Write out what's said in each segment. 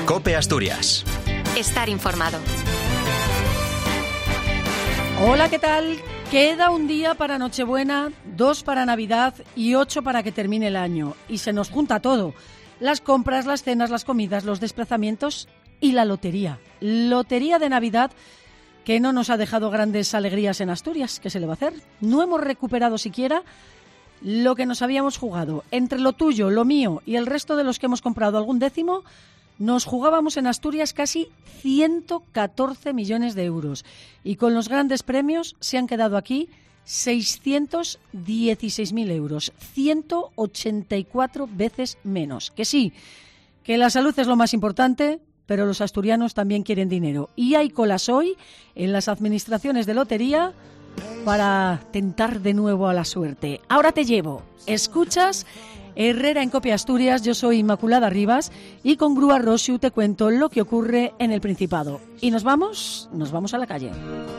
COPE Asturias. Estar informado. Hola, ¿qué tal? Queda un día para Nochebuena, 2 para Navidad y 8 para que termine el año. Y se nos junta todo. Las compras, las cenas, las comidas, los desplazamientos y la lotería. Lotería de Navidad que no nos ha dejado grandes alegrías en Asturias. ¿Qué se le va a hacer? No hemos recuperado siquiera lo que nos habíamos jugado. Entre lo tuyo, lo mío y el resto de los que hemos comprado algún décimo, nos jugábamos en Asturias casi 114 millones de euros. Y con los grandes premios se han quedado aquí 616.000 euros. 184 veces menos. Que sí, que la salud es lo más importante, pero los asturianos también quieren dinero. Y hay colas hoy en las administraciones de lotería para tentar de nuevo a la suerte. Ahora te llevo. Escuchas Herrera en COPE Asturias. Yo soy Inmaculada Rivas y con Grúa Rosiu te cuento lo que ocurre en el Principado. Y nos vamos a la calle.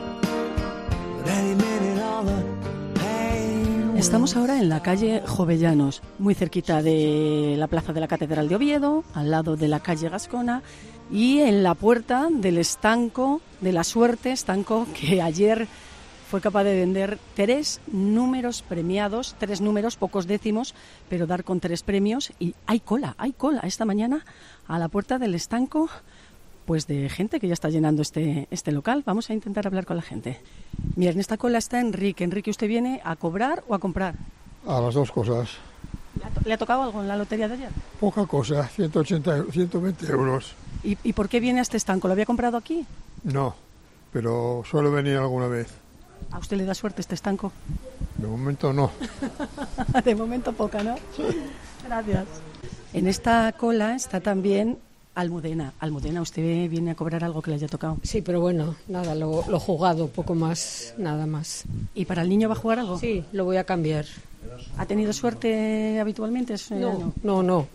Estamos ahora en la calle Jovellanos, muy cerquita de la plaza de la Catedral de Oviedo, al lado de la calle Gascona y en la puerta del estanco de la suerte, estanco que ayer fue capaz de vender 3 números premiados, 3 números, pocos décimos, pero dar con 3 premios. Y hay cola esta mañana a la puerta del estanco, pues de gente que ya está llenando este local. Vamos a intentar hablar con la gente. Mira, en esta cola está Enrique. Enrique, ¿usted viene a cobrar o a comprar? A las dos cosas. ¿Le ha tocado algo en la lotería de ayer? Poca cosa, 120 euros. ¿Y por qué viene a este estanco? ¿Lo había comprado aquí? No, pero suelo venir alguna vez. ¿A usted le da suerte este estanco? De momento no. De momento poca, ¿no? Sí. Gracias. En esta cola está también Almudena. Almudena, ¿usted viene a cobrar algo que le haya tocado? Sí, pero bueno, nada, lo jugado, poco más, nada más. ¿Y para el niño va a jugar algo? Sí, lo voy a cambiar. ¿Ha tenido suerte habitualmente? No.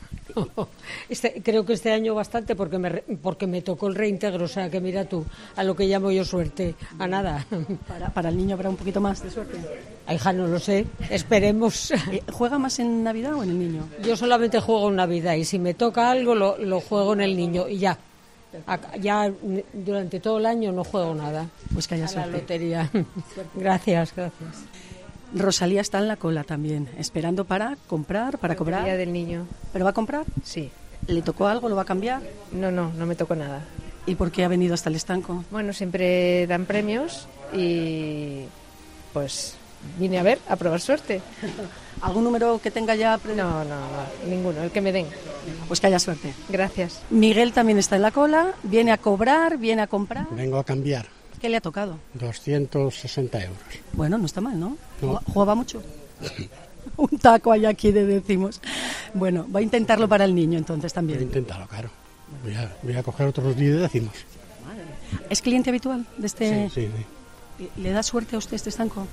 Creo que este año bastante porque me tocó el reintegro, o sea que mira tú, a lo que llamo yo suerte, a nada. ¿Para el niño habrá un poquito más de suerte? Hija, no lo sé, esperemos. ¿Juega más en Navidad o en el niño? Yo solamente juego en Navidad y si me toca algo lo juego en el niño y ya. Ya durante todo el año no juego nada. Pues que haya suerte. La lotería. Gracias. Rosalía está en la cola también, esperando para comprar, para cobrar. Día del niño. ¿Pero va a comprar? Sí. ¿Le tocó algo? ¿Lo va a cambiar? No me tocó nada. ¿Y por qué ha venido hasta el estanco? Bueno, siempre dan premios y pues vine a probar suerte. ¿Algún número que tenga ya? No, ninguno, el que me den. Pues que haya suerte. Gracias. Miguel también está en la cola, viene a cobrar, viene a comprar. Vengo a cambiar. ¿Qué le ha tocado? 260 euros. Bueno, no está mal, ¿no? No. ¿Jugaba mucho? Un taco hay aquí de décimos. Bueno, va a intentarlo para el niño entonces también. Voy a intentarlo, claro. Voy a coger otros 10 décimos. Madre. ¿Es cliente habitual de este? Sí. ¿Le da suerte a usted este estanco?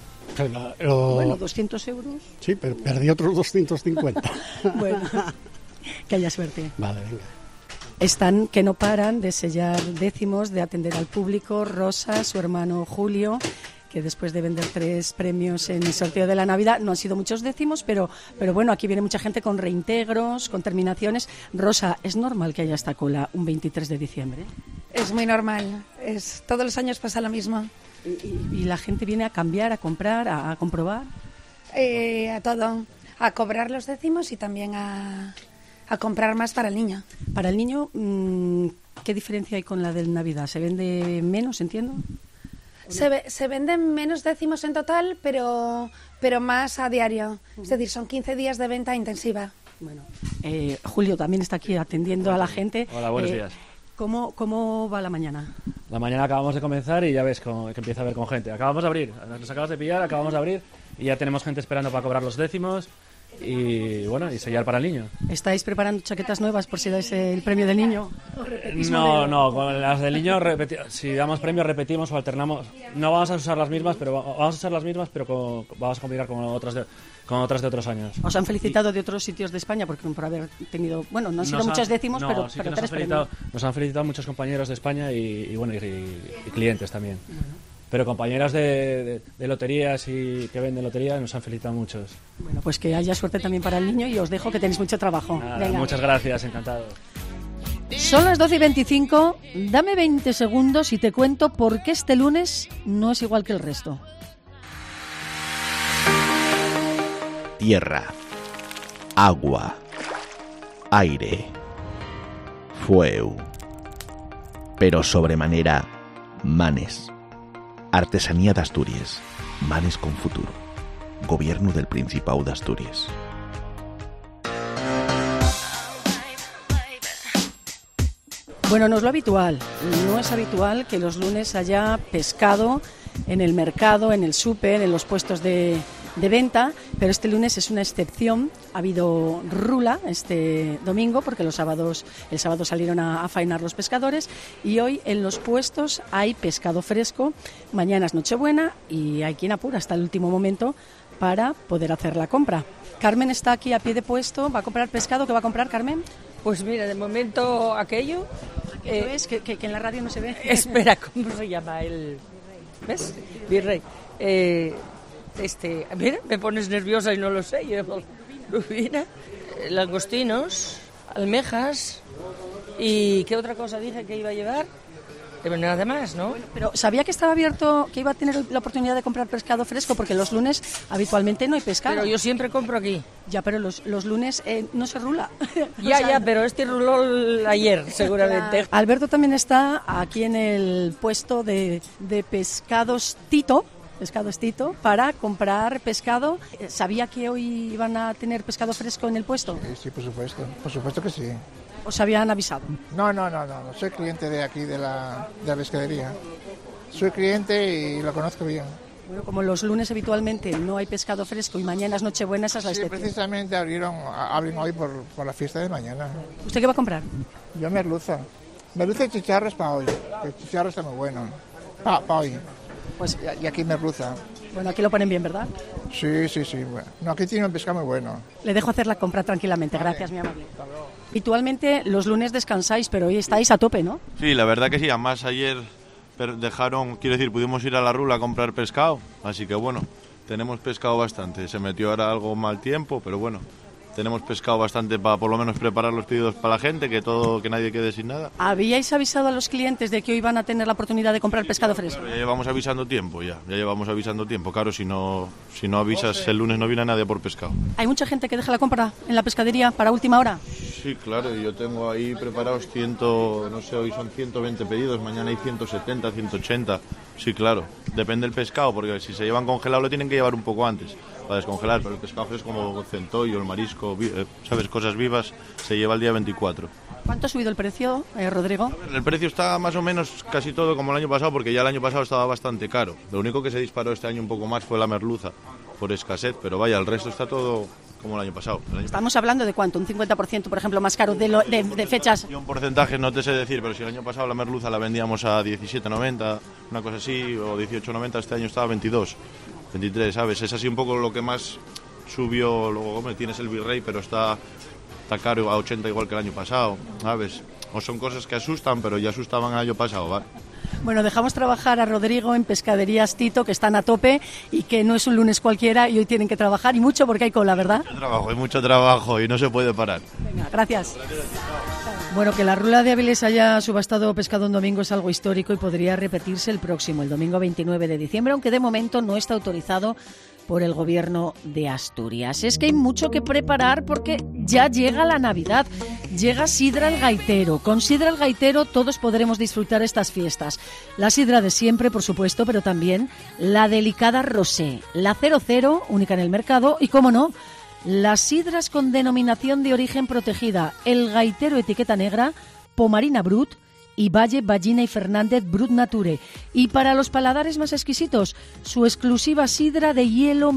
Bueno, 200 euros. Sí, pero perdí otros 250. Bueno, que haya suerte. Vale, venga. Están que no paran de sellar décimos, de atender al público. Rosa, su hermano Julio, que después de vender 3 premios en el sorteo de la Navidad, no han sido muchos décimos, pero bueno, aquí viene mucha gente con reintegros, con terminaciones. Rosa, ¿es normal que haya esta cola un 23 de diciembre? Es muy normal, todos los años pasa lo mismo. ¿Y la gente viene a cambiar, a comprar, a comprobar? A todo, a cobrar los décimos y también a comprar más para el niño. Para el niño, ¿qué diferencia hay con la de Navidad? ¿Se vende menos, entiendo? Se venden menos décimos en total, pero más a diario. Es decir, son 15 días de venta intensiva. Bueno, Julio también está aquí atendiendo a la gente. Hola, buenos días. ¿Cómo va la mañana? La mañana acabamos de comenzar y ya ves que empieza a haber con gente. Acabamos de abrir, nos acabas de pillar, acabamos de abrir y ya tenemos gente esperando para cobrar los décimos y bueno, y sellar para el niño. ¿Estáis preparando chaquetas nuevas por si dais el premio del niño? No, con las del niño si damos premios repetimos o alternamos. No vamos a usar las mismas, pero vamos a combinar con otras de otros años. ¿Os han felicitado de otros sitios de España por haber tenido, bueno, no han sido muchos décimos, pero sí que 3 premios? Nos han felicitado muchos compañeros de España y clientes también. Bueno. Pero compañeras de loterías y que venden lotería nos han felicitado muchos. Bueno, pues que haya suerte también para el niño y os dejo que tenéis mucho trabajo. Venga. Muchas gracias, encantado. Son las 12:25, dame 20 segundos y te cuento por qué este lunes no es igual que el resto. Tierra, agua, aire, fueu, pero sobremanera manes. Artesanía de Asturias, manes con futuro. Gobierno del Principado de Asturias. Bueno, no es lo habitual, no es habitual que los lunes haya pescado en el mercado, en el súper, en los puestos de venta, pero este lunes es una excepción. Ha habido rula este domingo porque el sábado salieron a faenar los pescadores y hoy en los puestos hay pescado fresco. Mañana es Nochebuena y hay quien apura hasta el último momento para poder hacer la compra. Carmen está aquí a pie de puesto, va a comprar pescado. ¿Qué va a comprar, Carmen? Pues mira, de momento aquello... ¿Ves? Que en la radio no se ve. Espera, ¿cómo se llama el...? ¿Ves? Virrey. Mira, me pones nerviosa y no lo sé. Mira, langostinos, almejas y ¿qué otra cosa dije que iba a llevar? Nada más, ¿no? Bueno, pero sabía que estaba abierto, que iba a tener la oportunidad de comprar pescado fresco, porque los lunes habitualmente no hay pescado. Pero yo siempre compro aquí. Ya, pero los lunes no se rula. Ya, pero este ruló ayer, seguramente. Claro. Alberto también está aquí en el puesto de pescados Tito. Pescados Tito, para comprar pescado. ¿Sabía que hoy iban a tener pescado fresco en el puesto? Sí, por supuesto que sí. ¿Os habían avisado? No, soy cliente de aquí, de la pescadería. Soy cliente y lo conozco bien. Bueno, como los lunes habitualmente no hay pescado fresco y mañana es Nochebuena, esa es la excepción. Sí, precisamente abren hoy por la fiesta de mañana. ¿Usted qué va a comprar? Yo merluza. Merluza y chicharros para hoy. El chicharro está muy bueno. Para hoy. Pues, y aquí merluza. Bueno, aquí lo ponen bien, ¿verdad? Sí. Bueno. No, aquí tiene un pescado muy bueno. Le dejo hacer la compra tranquilamente. Vale. Gracias, mi amable. Habitualmente los lunes descansáis, pero hoy estáis a tope, ¿no? Sí, la verdad que sí. Además ayer pudimos ir a la rula a comprar pescado. Así que bueno, tenemos pescado bastante. Se metió ahora algo mal tiempo, pero bueno. Tenemos pescado bastante para por lo menos preparar los pedidos para la gente, que nadie quede sin nada. ¿Habíais avisado a los clientes de que hoy van a tener la oportunidad de comprar pescado fresco? Claro, ya llevamos avisando tiempo. Claro, si no avisas el lunes no viene nadie por pescado. ¿Hay mucha gente que deja la compra en la pescadería para última hora? Sí, claro, yo tengo ahí preparados hoy son 120 pedidos, mañana hay 170, 180. Sí, claro, depende del pescado, porque si se llevan congelado lo tienen que llevar un poco antes para descongelar, pero el pescado fresco como el centollo, el marisco, ¿sabes? Cosas vivas, se lleva el día 24. ¿Cuánto ha subido el precio, Rodrigo? El precio está más o menos casi todo como el año pasado, porque ya el año pasado estaba bastante caro. Lo único que se disparó este año un poco más fue la merluza, por escasez, pero vaya, el resto está todo como el año pasado. Estamos hablando de cuánto, un 50%, por ejemplo, más caro de fechas. Yo un porcentaje no te sé decir, pero si el año pasado la merluza la vendíamos a 17,90, una cosa así, o 18,90, este año estaba a 22, 23, ¿sabes? Es así un poco lo que más subió. Luego, hombre, tienes el Virrey, pero está caro a 80 igual que el año pasado, ¿sabes? O son cosas que asustan, pero ya asustaban el año pasado, ¿vale? Bueno, dejamos trabajar a Rodrigo en Pescaderías Tito, que están a tope y que no es un lunes cualquiera y hoy tienen que trabajar y mucho porque hay cola, ¿verdad? Hay mucho trabajo y no se puede parar. Venga, gracias. Bueno, que la rula de Áviles haya subastado pescado un domingo es algo histórico y podría repetirse el próximo, el domingo 29 de diciembre, aunque de momento no está autorizado por el Gobierno de Asturias. Es que hay mucho que preparar porque ya llega la Navidad, llega Sidra el Gaitero. Con Sidra el Gaitero todos podremos disfrutar estas fiestas. La sidra de siempre, por supuesto, pero también la delicada rosé, la 00, única en el mercado, y, cómo no, las sidras con denominación de origen protegida, el Gaitero etiqueta negra, Pomarina Brut y Valle, Ballina y Fernández Brut Nature. Y para los paladares más exquisitos, su exclusiva sidra de hielo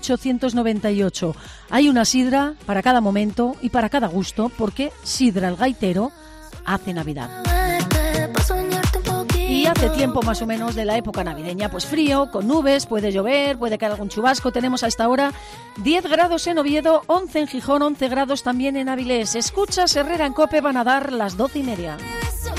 1898. Hay una sidra para cada momento y para cada gusto, porque Sidra el Gaitero hace Navidad. Y hace tiempo más o menos de la época navideña, pues frío, con nubes, puede llover, puede caer algún chubasco. Tenemos a esta hora 10 grados en Oviedo, 11 en Gijón, 11 grados también en Avilés. Escuchas Herrera en COPE, van a dar las 12:30.